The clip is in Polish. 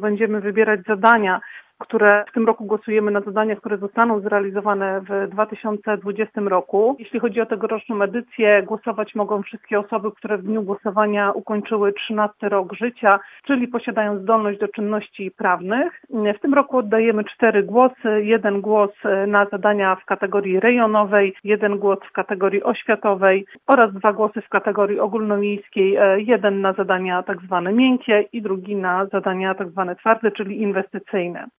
będziemy wybierać zadania, które w tym roku głosujemy na zadania, które zostaną zrealizowane w 2020 roku. Jeśli chodzi o tegoroczną edycję, głosować mogą wszystkie osoby, które w dniu głosowania ukończyły 13 rok życia, czyli posiadają zdolność do czynności prawnych. W tym roku oddajemy 4 głosy. 1 głos na zadania w kategorii rejonowej, 1 głos w kategorii oświatowej oraz 2 głosy w kategorii ogólnomiejskiej. 1 na zadania tak zwane miękkie i drugi na zadania tak zwane twarde, czyli inwestycyjne.